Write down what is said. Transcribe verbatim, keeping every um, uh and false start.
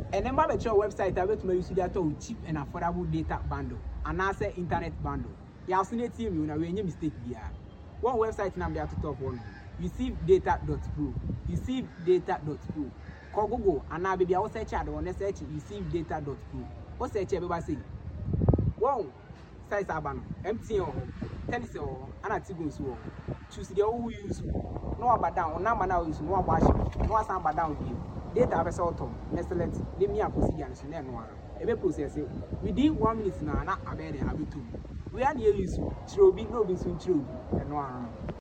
And then my your website I bet to use that to cheap and affordable data bundle and answer internet bundle. You have seen it team you know when you mistake there. One website now they are to top one. receive data dot pro. receive data dot pro. Call Google and now baby I will search ad on search receive data dot pro. What search everybody say? One size abano M T N tennis or an Tigo so choose the old use no about down no man now use no wash no sound but down here. Data result excellent. Let me up procedure and no one. Process it within one minute now. Not a bed and have it too. We are near you. True, be no be soon true. And one.